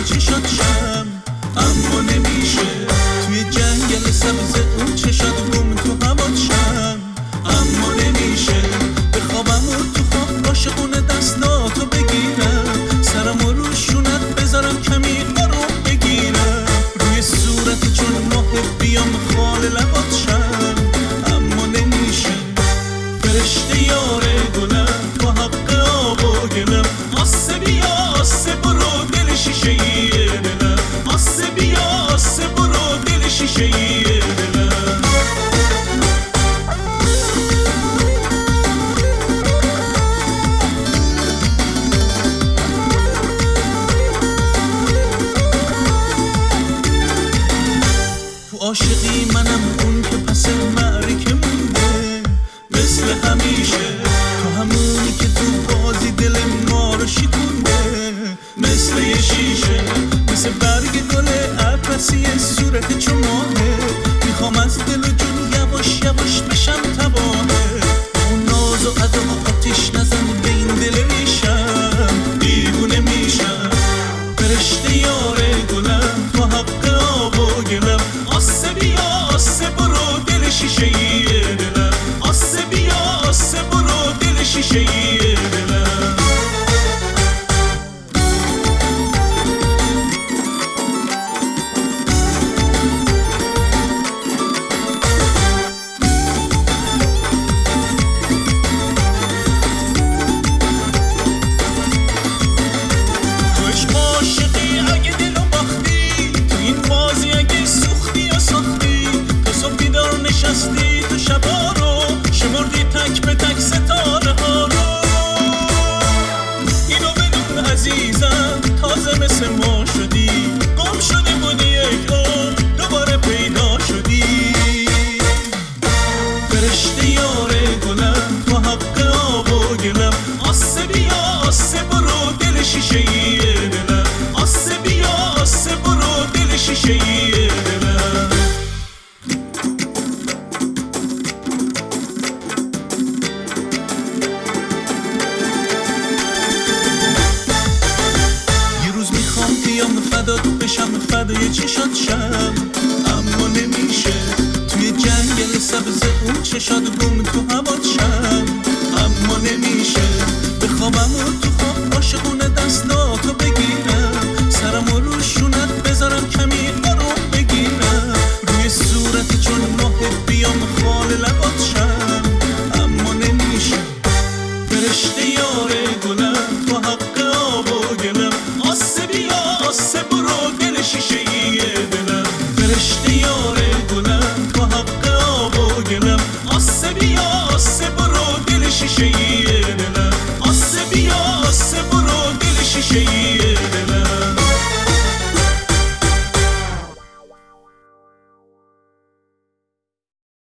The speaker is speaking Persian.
چشات شم اما نمیشه، توی جنگل سبز اون چشات گم تو هوات شم اما نمیشه، بخوابم و تو خواب عاشقونه دستاتو بگیرم، سرمو رو شونت بذارم کمی آروم بگیرم، روی صورت چون ماه بیام خال لبات شم اما نمیشه، فرشته یاره گلم با حق آب و گلم، آسه بیا آسه برو دل شیشه ای دلم، آسه بیا آسه برو دل شیشه ای دلم. تو عاشقی منم اون که پس معرکه مونده مثل همیشه، تو همونی که تو بازی دل ما رو شکونده مثل یه شیشه، مثل برگ گل عباسی صورت چون ماهه، میخوام از دل و جون یواش یواش بشم تباهه، اون ناز و ادا آتیش نزن به این دل ریشم دیوونه میشم، فرشته یاره گلم با حق آب و گلم، آسه بیا آسه برو دل شیشه ای دلم، آسه بیا آسه برو دل شیشه ای دلم. تو عشق عاشقی اگه دلو باختی، تو این بازی اگه سوختی یا ساختی، تو صبح بیدار نشستی تو شبا رو شمردی تک به تک ستاره ها رو، اینو بدون عزیزم تازه مثل ما شدی، گم شده بودی یک عمر دوباره پیدا شدی، فرشته یاره گلم تو حق آب و گلم، آسه بیا آسه برو دل شیشه ای دلم، آسه بیا آسه برو دل شیشه ای دلم. یه روز میخوام بیام فدات بشم فدای چشات شم اما نمیشه، توی جنگل سبز اون چشات گم تو هوات شم